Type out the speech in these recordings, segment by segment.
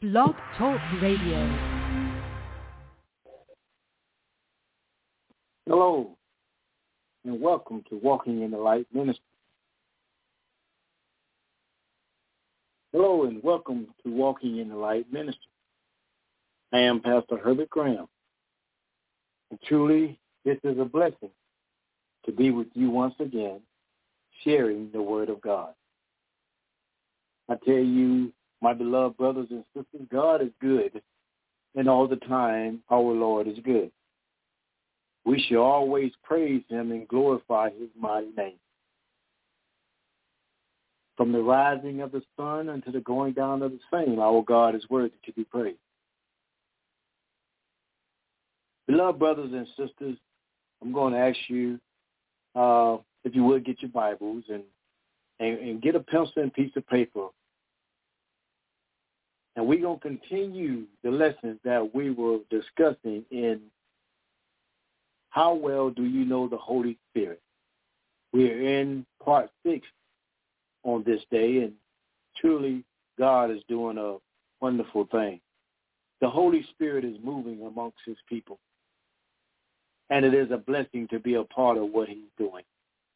Blog Talk Radio. Hello, and welcome to Walking in the Light Ministry. Hello, and welcome to Walking in the Light Ministry. I am Pastor Herbert Graham. And truly, this is a blessing to be with you once again, sharing the Word of God. I tell you, my beloved brothers and sisters, God is good, and all the time our Lord is good. We shall always praise him and glorify his mighty name. From the rising of the sun unto the going down of the same, our God is worthy to be praised. Beloved brothers and sisters, I'm going to ask you, if you would, get your Bibles and get a pencil and piece of paper. And we're going to continue the lessons that we were discussing in How Well Do You Know the Holy Spirit? We're in part 6 on this day, and truly God is doing a wonderful thing. The Holy Spirit is moving amongst his people, and it is a blessing to be a part of what he's doing.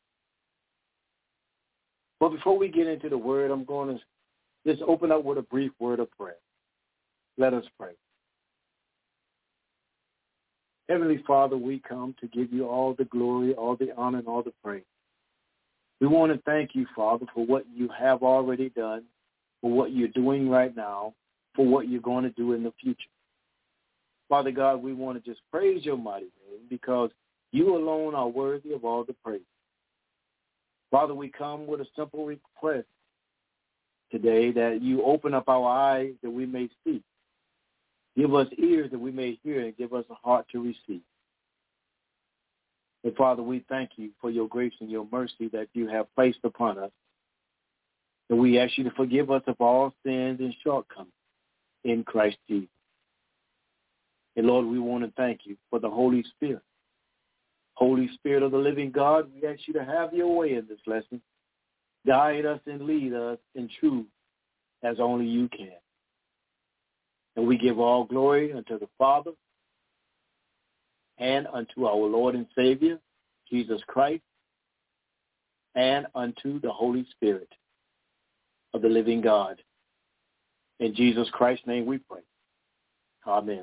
But before we get into the word, I'm going to just open up with a brief word of prayer. Let us pray. Heavenly Father, we come to give you all the glory, all the honor, and all the praise. We want to thank you, Father, for what you have already done, for what you're doing right now, for what you're going to do in the future. Father God, we want to just praise your mighty name because you alone are worthy of all the praise. Father, we come with a simple request today that you open up our eyes that we may see. Give us ears that we may hear, and give us a heart to receive. And Father, we thank you for your grace and your mercy that you have placed upon us. And we ask you to forgive us of all sins and shortcomings in Christ Jesus. And Lord, we want to thank you for the Holy Spirit. Holy Spirit of the living God, we ask you to have your way in this lesson. Guide us and lead us in truth as only you can. And we give all glory unto the Father and unto our Lord and Savior, Jesus Christ, and unto the Holy Spirit of the living God. In Jesus Christ's name we pray. Amen.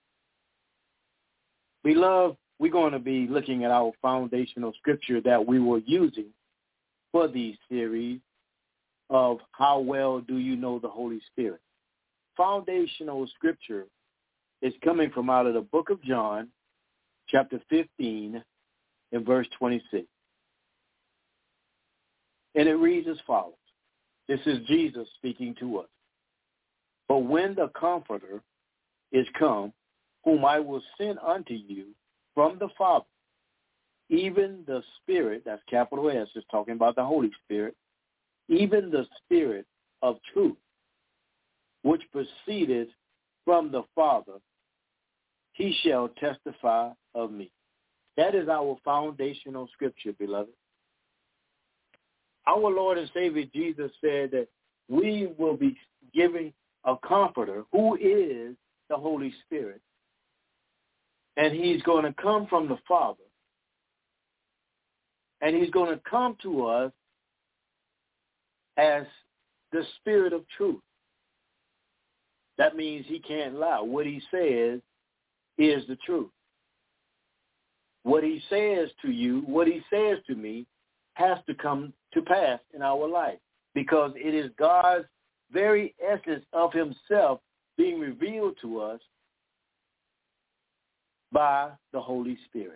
Beloved, we're going to be looking at our foundational scripture that we were using for the series of How Well Do You Know the Holy Spirit? Foundational scripture is coming from out of the book of John, chapter 15, and verse 26. And it reads as follows. This is Jesus speaking to us. But when the Comforter is come, whom I will send unto you from the Father, even the Spirit, that's capital S, is talking about the Holy Spirit, even the Spirit of truth, which proceeded from the Father, he shall testify of me. That is our foundational scripture, beloved. Our Lord and Savior Jesus said that we will be giving a comforter who is the Holy Spirit. And he's going to come from the Father. And he's going to come to us as the Spirit of truth. That means he can't lie. What he says is the truth. What he says to you, what he says to me, has to come to pass in our life because it is God's very essence of himself being revealed to us by the Holy Spirit.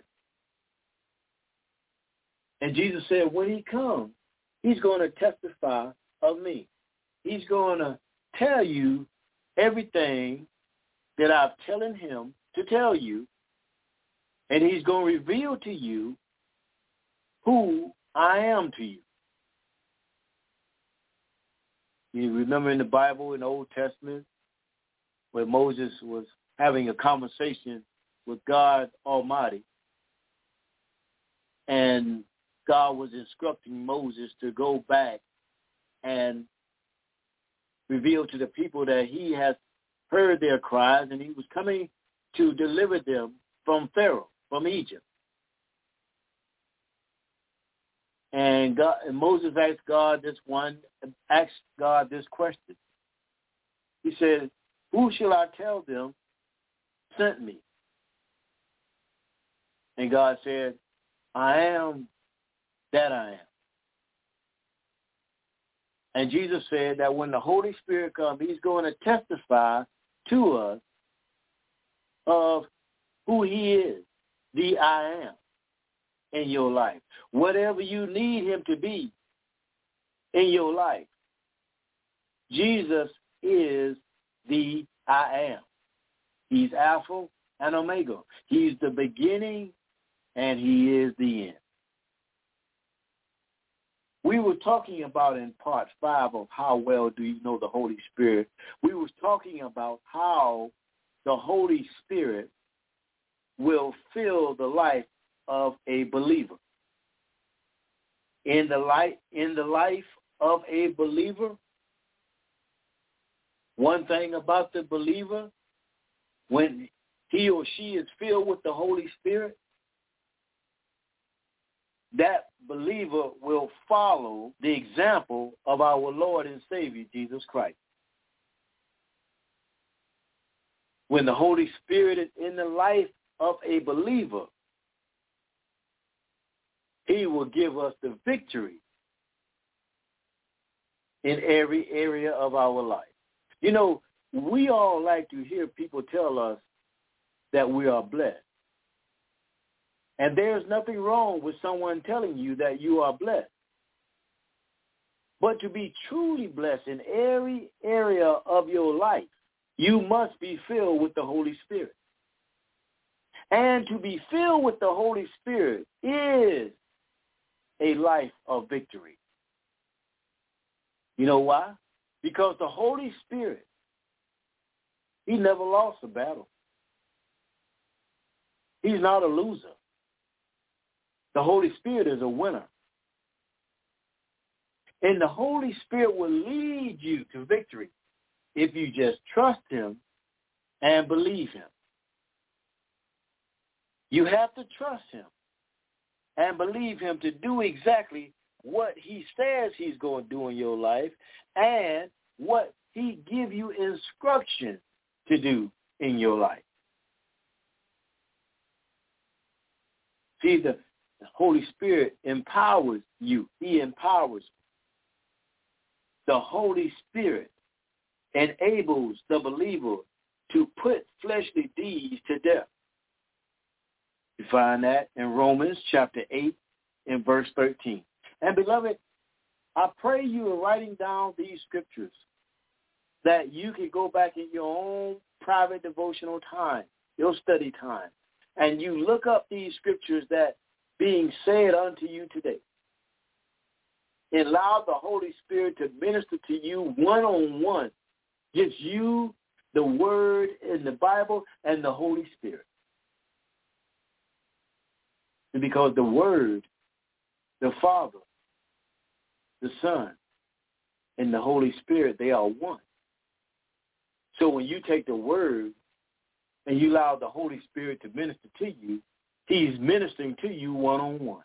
And Jesus said, when he comes, he's going to testify of me. He's going to tell you everything that I'm telling him to tell you, and he's going to reveal to you who I am to you. You remember in the Bible, in the Old Testament, where Moses was having a conversation with God Almighty, and God was instructing Moses to go back and reveal to the people that he has heard their cries, and he was coming to deliver them from Pharaoh, from Egypt. And Moses asked God this question. He said, "Who shall I tell them sent me?" And God said, "I am that I am." And Jesus said that when the Holy Spirit comes, he's going to testify to us of who he is, the I am, in your life. Whatever you need him to be in your life, Jesus is the I am. He's Alpha and Omega. He's the beginning and he is the end. We were talking about in part 5 of how well do you know the Holy Spirit. We was talking about how the Holy Spirit will fill the life of a believer. In the life of a believer, one thing about the believer, when he or she is filled with the Holy Spirit, that believer will follow the example of our Lord and Savior, Jesus Christ. When the Holy Spirit is in the life of a believer, he will give us the victory in every area of our life. You know, we all like to hear people tell us that we are blessed. And there's nothing wrong with someone telling you that you are blessed. But to be truly blessed in every area of your life, you must be filled with the Holy Spirit. And to be filled with the Holy Spirit is a life of victory. You know why? Because the Holy Spirit, he never lost a battle. He's not a loser. The Holy Spirit is a winner. And the Holy Spirit will lead you to victory if you just trust him and believe him. You have to trust him and believe him to do exactly what he says he's going to do in your life and what he give you instruction to do in your life. See, the Holy Spirit empowers you. He empowers you. The Holy Spirit enables the believer to put fleshly deeds to death. You find that in Romans chapter 8 and verse 13. And beloved, I pray you are writing down these scriptures that you can go back in your own private devotional time, your study time, and you look up these scriptures that being said unto you today. And allow the Holy Spirit to minister to you one-on-one. Just you, the Word in the Bible, and the Holy Spirit. Because the Word, the Father, the Son, and the Holy Spirit, they are one. So when you take the Word and you allow the Holy Spirit to minister to you, he's ministering to you one-on-one.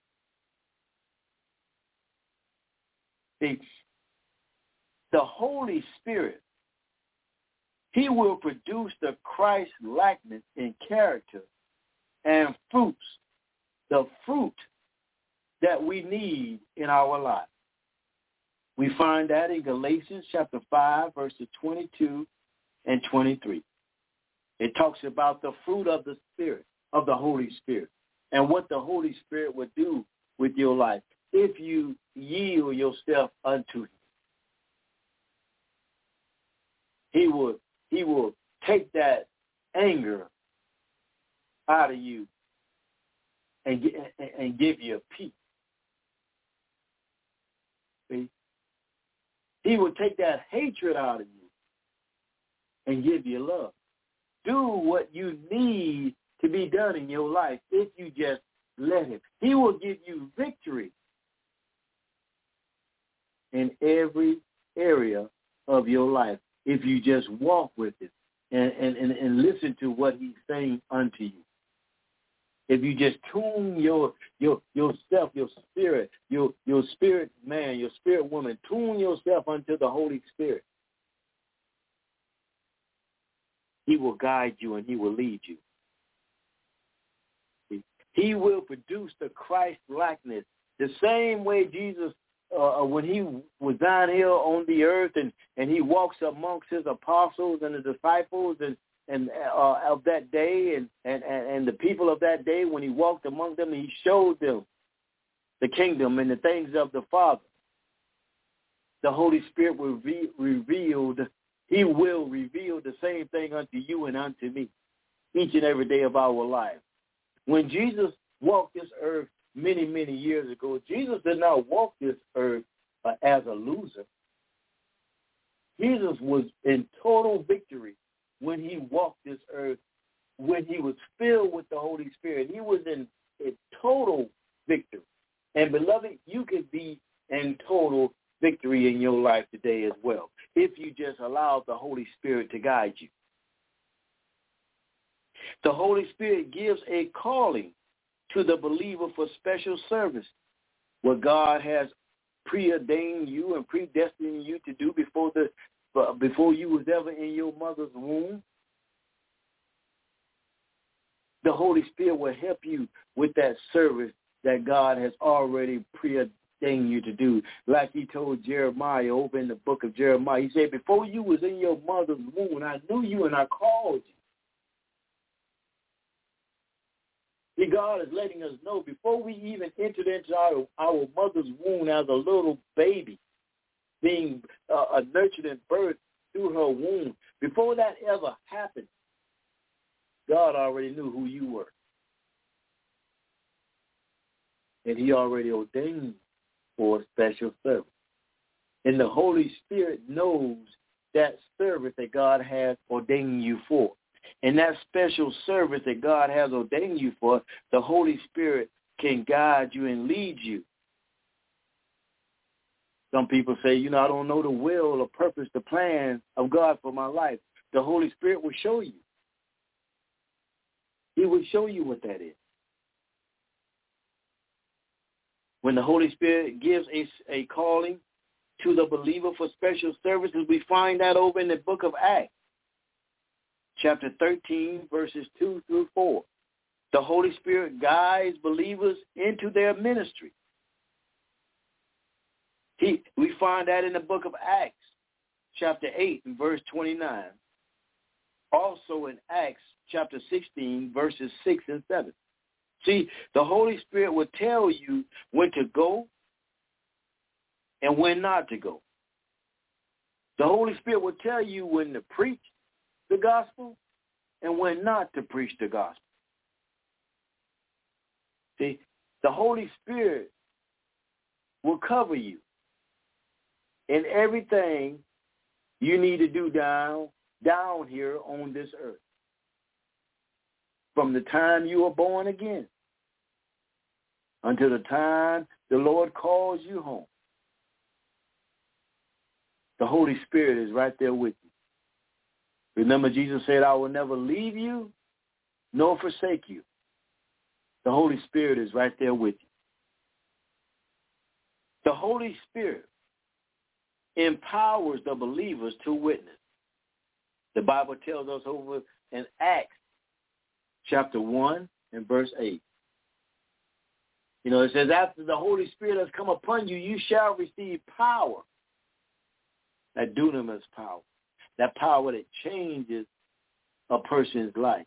See, the Holy Spirit, he will produce the Christ likeness in character and fruits, the fruit that we need in our life. We find that in Galatians chapter 5, verses 22 and 23. It talks about the fruit of the Spirit, of the Holy Spirit, and what the Holy Spirit would do with your life if you yield yourself unto him. He will take that anger out of you and give you a peace. See? He will take that hatred out of you and give you love. Do what you need to be done in your life if you just let him. He will give you victory in every area of your life if you just walk with it and listen to what he's saying unto you. If you just tune yourself, your spirit, your spirit man, your spirit woman, tune yourself unto the Holy Spirit, he will guide you and he will lead you. He will produce the Christ likeness. The same way Jesus, when he was down here on the earth and he walks amongst his apostles and the disciples and of that day and the people of that day, when he walked among them, he showed them the kingdom and the things of the Father. The Holy Spirit will revealed. He will reveal the same thing unto you and unto me each and every day of our life. When Jesus walked this earth many, many years ago, Jesus did not walk this earth as a loser. Jesus was in total victory when he walked this earth, when he was filled with the Holy Spirit. He was in total victory. And, beloved, you could be in total victory in your life today as well, if you just allow the Holy Spirit to guide you. The Holy Spirit gives a calling to the believer for special service, what God has preordained you and predestined you to do before you was ever in your mother's womb. The Holy Spirit will help you with that service that God has already preordained you to do. Like he told Jeremiah over in the book of Jeremiah, he said, before you was in your mother's womb, I knew you and I called you. See, God is letting us know before we even entered into our mother's womb as a little baby, being nurtured and birthed through her womb, before that ever happened, God already knew who you were. And he already ordained for a special service. And the Holy Spirit knows that service that God has ordained you for. And that special service that God has ordained you for, the Holy Spirit can guide you and lead you. Some people say, I don't know the will or purpose, the plan of God for my life. The Holy Spirit will show you. He will show you what that is. When the Holy Spirit gives a calling to the believer for special services, we find that over in the book of Acts, chapter 13, verses 2 through 4. The Holy Spirit guides believers into their ministry. We find that in the book of Acts, chapter 8, and verse 29. Also in Acts, chapter 16, verses 6 and 7. See, the Holy Spirit will tell you when to go and when not to go. The Holy Spirit will tell you when to preach the gospel and when not to preach the gospel. See, the Holy Spirit will cover you in everything you need to do down here on this earth. From the time you are born again until the time the Lord calls you home. The Holy Spirit is right there with you. Remember, Jesus said, I will never leave you nor forsake you. The Holy Spirit is right there with you. The Holy Spirit empowers the believers to witness. The Bible tells us over in Acts, chapter 1 and verse 8. It says, after the Holy Spirit has come upon you, you shall receive power. That dunamis power. That power that changes a person's life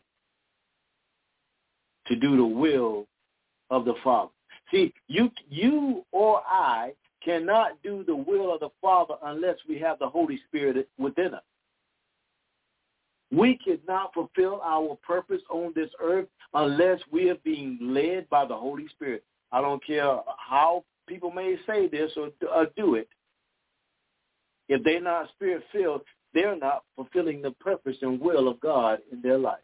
to do the will of the Father. See, you or I cannot do the will of the Father unless we have the Holy Spirit within us. We cannot fulfill our purpose on this earth unless we are being led by the Holy Spirit. I don't care how people may say this or do it. If they're not Spirit-filled, they're not fulfilling the purpose and will of God in their life.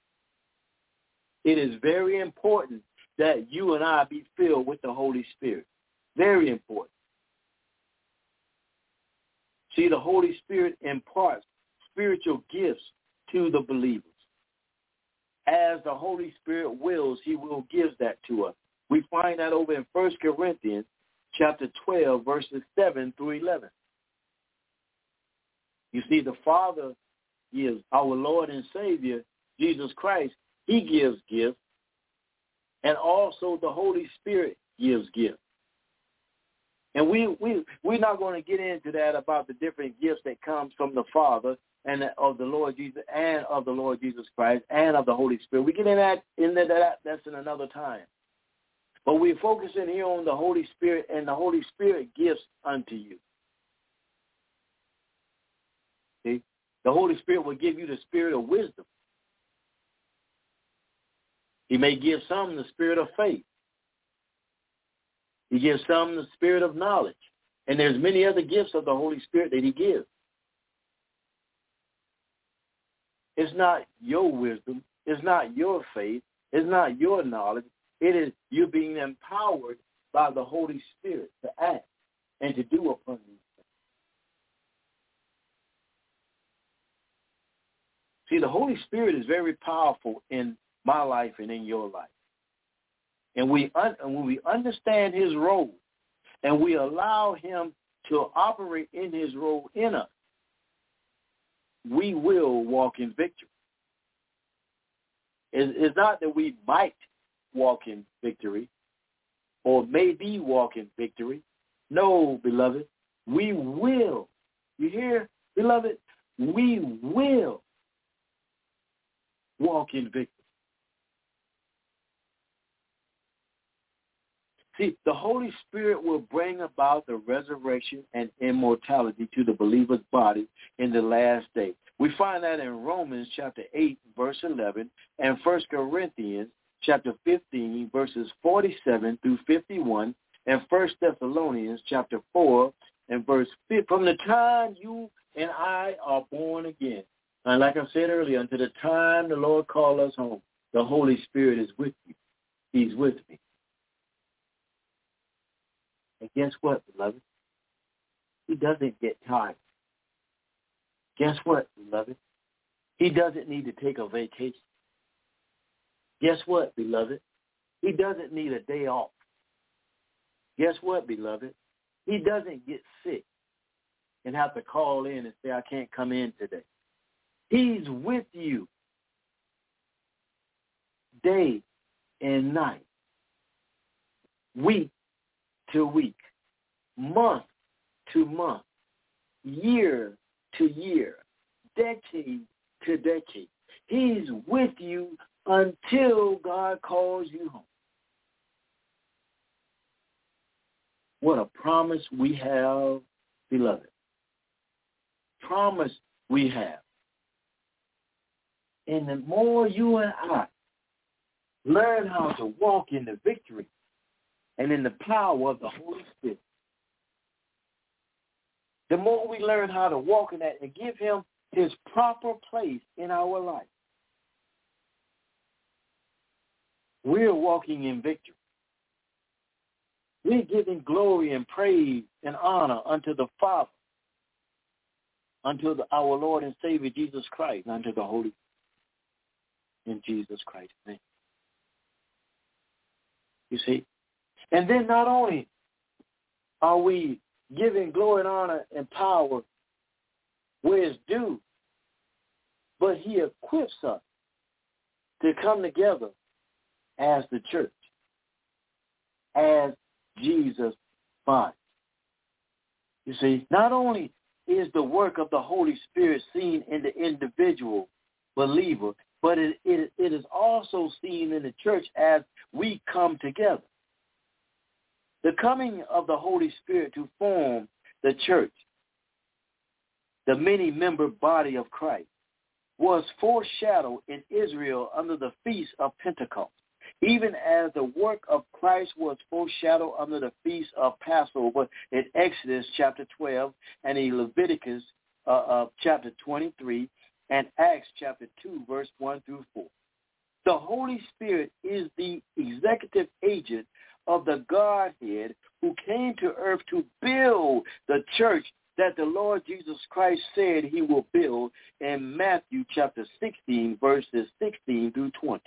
It is very important that you and I be filled with the Holy Spirit. Very important. See, the Holy Spirit imparts spiritual gifts to the believers. As the Holy Spirit wills, he will give that to us. We find that over in 1 Corinthians chapter 12, verses 7 through 11. You see, the Father gives, our Lord and Savior, Jesus Christ, he gives gifts, and also the Holy Spirit gives gifts. And we're not going to get into that about the different gifts that comes from the Father and of the Lord Jesus and of the Lord Jesus Christ and of the Holy Spirit. We get into that. That's in another time. But we're focusing here on the Holy Spirit, and the Holy Spirit gives unto you. See? The Holy Spirit will give you the spirit of wisdom. He may give some the spirit of faith. He gives some the spirit of knowledge. And there's many other gifts of the Holy Spirit that he gives. It's not your wisdom. It's not your faith. It's not your knowledge. It is you being empowered by the Holy Spirit to act and to do upon these things. See, the Holy Spirit is very powerful in my life and in your life. And when we understand his role and we allow him to operate in his role in us, we will walk in victory. It's not that we might walk in victory or maybe walk in victory. No, beloved, we will. You hear, beloved? We will walk in victory. See, the Holy Spirit will bring about the resurrection and immortality to the believer's body in the last day. We find that in Romans chapter 8, verse 11, and 1 Corinthians chapter 15, verses 47 through 51, and 1 Thessalonians chapter 4, and verse 5. From the time you and I are born again, and like I said earlier, until the time the Lord calls us home, the Holy Spirit is with you. He's with me. And guess what, beloved? He doesn't get tired. Guess what, beloved? He doesn't need to take a vacation. Guess what, beloved? He doesn't need a day off. Guess what, beloved? He doesn't get sick and have to call in and say, I can't come in today. He's with you day and night, week to week, month to month, year to year, decade to decade. He's with you until God calls you home. What a promise we have, beloved. Promise we have. And the more you and I learn how to walk in the victory and in the power of the Holy Spirit, the more we learn how to walk in that and give him his proper place in our life, we're walking in victory. We're giving glory and praise and honor unto the Father, unto our Lord and Savior Jesus Christ, unto the Holy Spirit, in Jesus Christ's name. You see? And then not only are we giving glory and honor and power where it's due, but he equips us to come together as the church, as Jesus' body. You see, not only is the work of the Holy Spirit seen in the individual believer, but it is also seen in the church as we come together. The coming of the Holy Spirit to form the church, the many-member body of Christ, was foreshadowed in Israel under the Feast of Pentecost, even as the work of Christ was foreshadowed under the Feast of Passover in Exodus chapter 12 and in Leviticus chapter 23 and Acts chapter 2, verse 1 through 4. The Holy Spirit is the executive agent of the Godhead who came to earth to build the church that the Lord Jesus Christ said he will build in Matthew chapter 16, verses 16 through 20.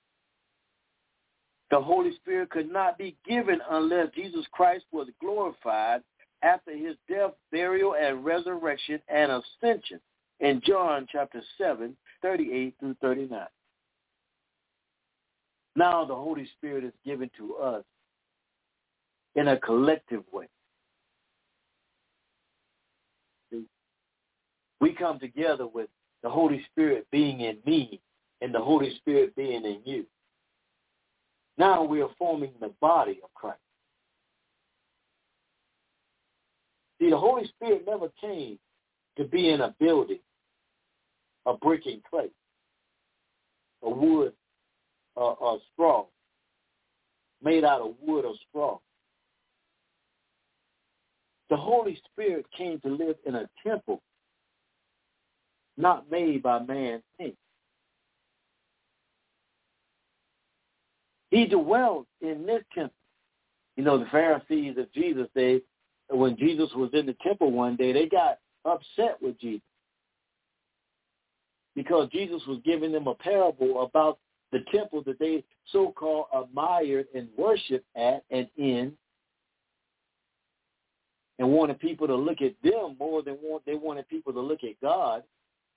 The Holy Spirit could not be given unless Jesus Christ was glorified after his death, burial, and resurrection and ascension in John chapter 7, 38 through 39. Now the Holy Spirit is given to us in a collective way. We come together with the Holy Spirit being in me and the Holy Spirit being in you. Now we are forming the body of Christ. See, the Holy Spirit never came to be in a building, a brick and clay, a wood, or straw, made out of wood or straw. The Holy Spirit came to live in a temple not made by man's hands. He dwelt in this temple. You know, the Pharisees of Jesus, when Jesus was in the temple one day, they got upset with Jesus because Jesus was giving them a parable about the temple that they so-called admired and worshiped at and in, and wanted people to look at them more than they wanted people to look at God.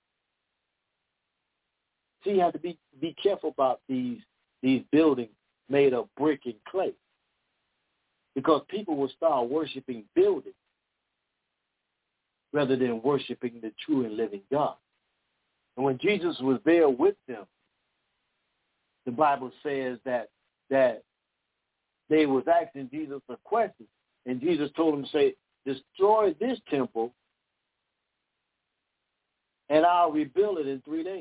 So you have to be careful about these buildings made of brick and clay, because people will start worshiping buildings rather than worshiping the true and living God. And when Jesus was there with them, the Bible says that they was asking Jesus a question, and Jesus told them, say, destroy this temple, and I'll rebuild it in 3 days.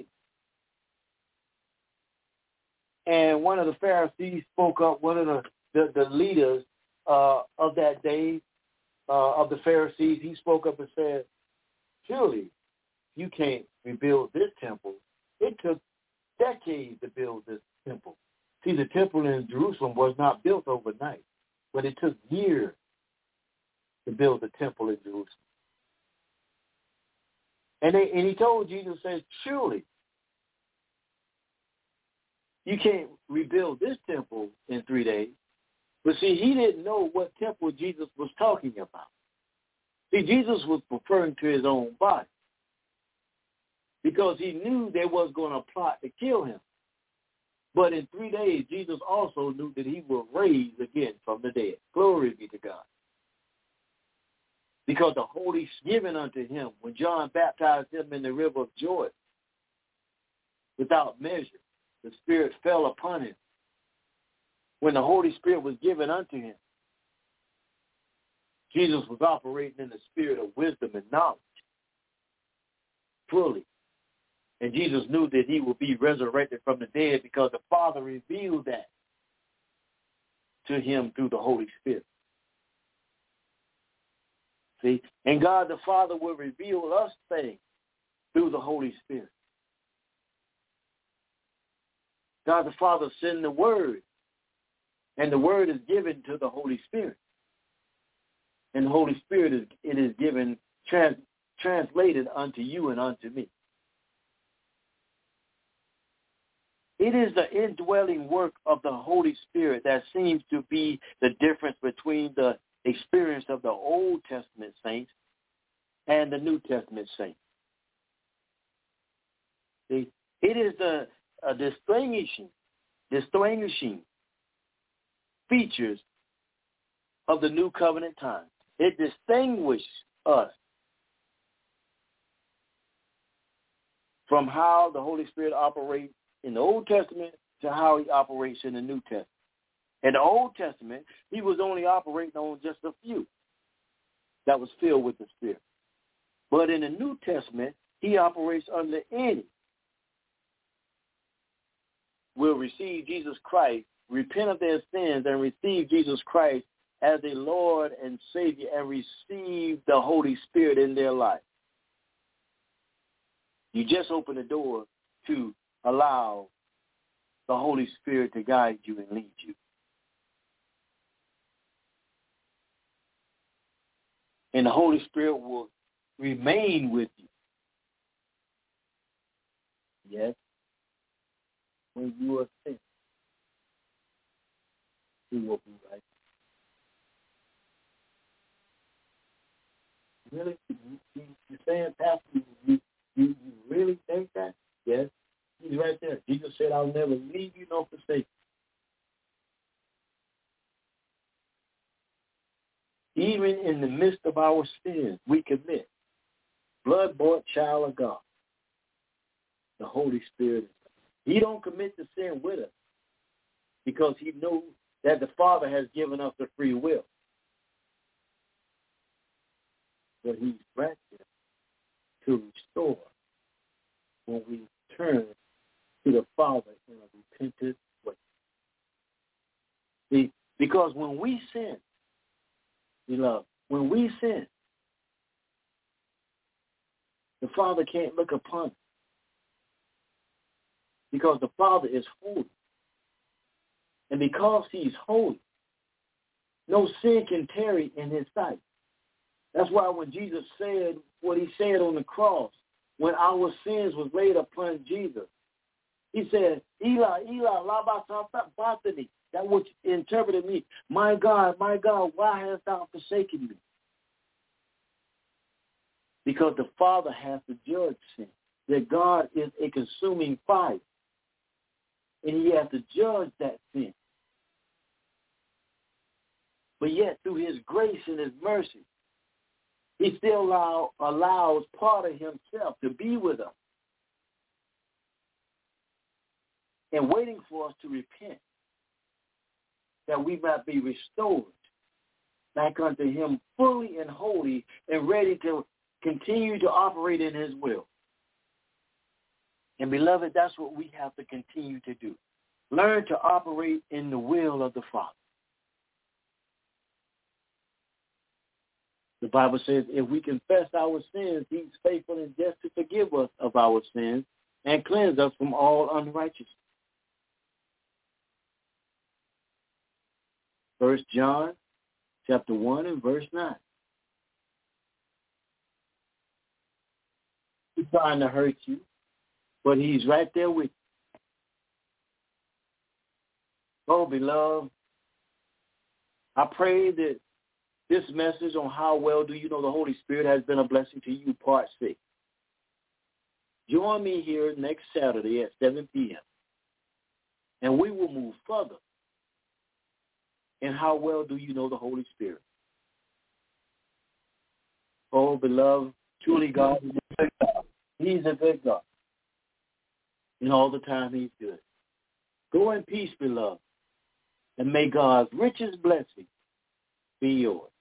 And one of the Pharisees spoke up, one of the leaders of that day, of the Pharisees, he spoke up and said, surely you can't rebuild this temple. It took decades to build this temple. See, the temple in Jerusalem was not built overnight, but it took years to build the temple in Jerusalem. And he told Jesus, says, surely you can't rebuild this temple in 3 days. But see, he didn't know what temple Jesus was talking about. See, Jesus was referring to his own body, because he knew they was going to plot to kill him. But in 3 days, Jesus also knew that he would raise again from the dead. Glory be to God. Because the Holy given unto him, when John baptized him in the river of Jordan, without measure, the Spirit fell upon him. When the Holy Spirit was given unto him, Jesus was operating in the spirit of wisdom and knowledge fully. And Jesus knew that he would be resurrected from the dead because the Father revealed that to him through the Holy Spirit. See? And God the Father will reveal us things through the Holy Spirit. God the Father sent the Word, and the Word is given to the Holy Spirit. And the Holy Spirit is given, translated unto you and unto me. It is the indwelling work of the Holy Spirit that seems to be the difference between the experience of the Old Testament saints and the New Testament saints. See, it is the distinguishing features of the New Covenant times. It distinguishes us from how the Holy Spirit operates in the Old Testament to how he operates in the New Testament. In the Old Testament, he was only operating on just a few that was filled with the Spirit. But in the New Testament, he operates under any will receive Jesus Christ, repent of their sins, and receive Jesus Christ as a Lord and Savior, and receive the Holy Spirit in their life. You just open the door to allow the Holy Spirit to guide you and lead you. And the Holy Spirit will remain with you. Yes. When you are sick, He will be right there. Really? You're saying, Pastor, you really think that? Yes. He's right there. Jesus said, I'll never leave you nor forsake you. Even in the midst of our sins we commit, blood-bought child of God, the Holy Spirit. He don't commit to sin with us because he knows that the Father has given us the free will. But he's right there to restore when we turn to the Father in a repentant way. See, because when we sin, beloved, when we sin, the Father can't look upon us because the Father is holy. And because he's holy, no sin can tarry in his sight. That's why when Jesus said what he said on the cross, when our sins was laid upon Jesus, he said, Eli, Eli, lama sabachthani. That which interpreted me, my God, why hast thou forsaken me? Because the Father has to judge sin. That God is a consuming fire. And he has to judge that sin. But yet, through his grace and his mercy, he still allows part of himself to be with us and waiting for us to repent, that we might be restored back unto him fully and wholly and ready to continue to operate in his will. And beloved, that's what we have to continue to do. Learn to operate in the will of the Father. The Bible says if we confess our sins, he's faithful and just to forgive us of our sins and cleanse us from all unrighteousness. 1 John chapter 1 and verse 9. He's trying to hurt you, but he's right there with you. Oh, beloved, I pray that this message on how well do you know the Holy Spirit has been a blessing to you, part 6. Join me here next Saturday at 7 p.m. and we will move further in how well do you know the Holy Spirit. Oh, beloved, truly God is a good God. He's a good God. And all the time he's good. Go in peace, beloved, and may God's richest blessing be yours.